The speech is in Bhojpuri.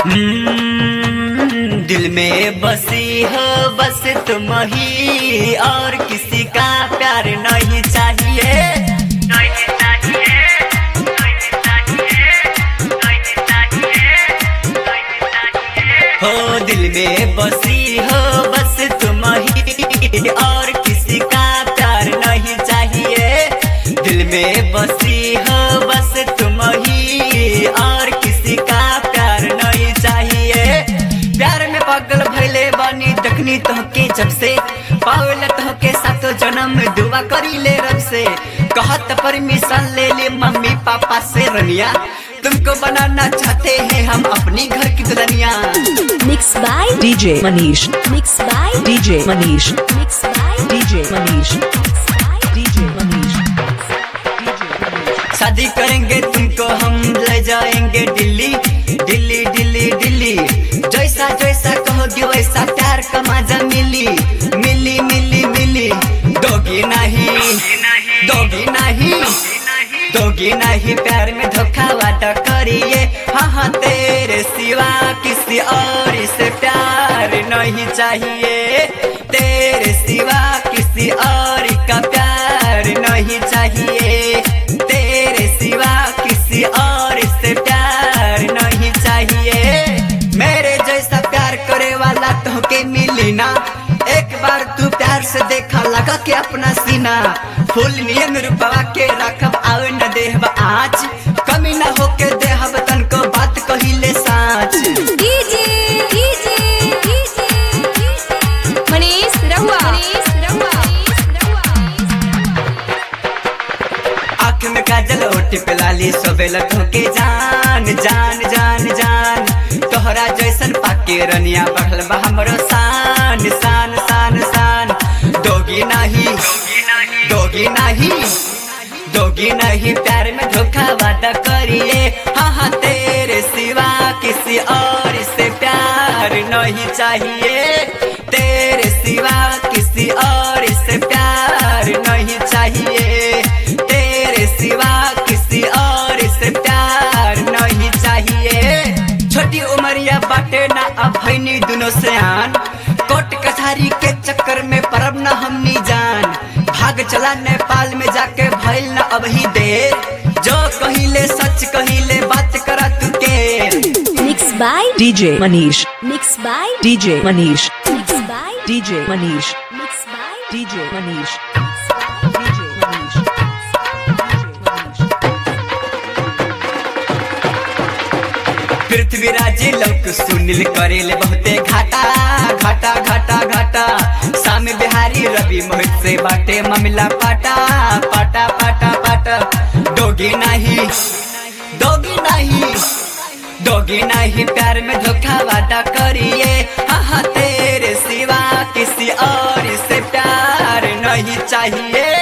दिल में बसी हो बस तुम ही, और किसी का प्यार नहीं चाहिए। हो दिल में बसी हो बस तुम ही, और किसी का प्यार नहीं चाहिए। दिल में बसी हो बस तुम ही, और किसी का प्यार नहीं चाहिए। प्यार में पागल भइले बानी देखनी तोहके जब से, पावल तोहके सातो जन्म दुआ करी ले रब से। कहत परमिशन ले ले मम्मी पापा से रनिया, तुमको बनाना चाहते हैं हम अपनी घर की दुल्हनिया। Mix by DJ Manish. Mix by DJ Manish. Mix by DJ Manish. Mix by DJ Manish. शादी करेंगे तुमको हम ले जाएंगे दिल्ली, दिल्ली दिल्ली दिल्ली। जैसा जैसा कहोगे वैसा प्यार का मजा मिली, मिली मिली मिली। दोगी नहीं, दोगी नहीं, दोगी नहीं, प्यार में धोखा वादा करिए। हाँ हाँ तेरे सिवा किसी और से प्यार नहीं चाहिए। तेरे सिवा किसी और का प्यार नहीं चाहिए। तेरे सिवा किसी और से प्यार नहीं चाहिए। मेरे जैसा प्यार करे वाला तोहके मिली ना, एक बार तू प्यार से देखा लगा के अपना सीना। फूल नियन रूपवा के रखब आवे न देहब आज, कमी न होके देहब तन को बात कहिले साँच। DJ Manish Rahua. आँख में काजल होठ पे लाली सोबेला तोहके जान जान जान जान। तोहरा जैसन पाके रनिया बढ़ल बा हमरो शान शान शान शान। दोगी नहीं, दोगी नहीं, दोगी नहीं, प्यार में धोखा वादा करिए। हाँ हाँ तेरे सिवा किसी और से प्यार नहीं चाहिए। तेरे सिवा किसी और से प्यार नहीं चाहिए। तेरे सिवा किसी और से प्यार नहीं चाहिए। छोटी उमरिया बाटे ना अब भैनी दुनो से आन, कोर्ट कचहरी के चक्कर में परब न हमनी जान। भाग चला नेपाल में जाके भइल न अब ही देर, जो कहिले सच कहिले बात करा तू के। Mix by DJ Manish. Mix by DJ Manish. Mix by DJ Manish. Mix by DJ Manish. Mix by DJ Manish. Prithviraj लोक सुनील करेले बहुते घाटा घाटा घाटा घाटा। शाम बिहारी रवि मोहित से बाटे मामला पाटा पाटा पाटा पाटा। दोगी नहीं, दोगी नहीं, दोगी नहीं, प्यार में धोखा वादा करिए। हाँ हाँ तेरे सिवा किसी और से प्यार नहीं चाहिए।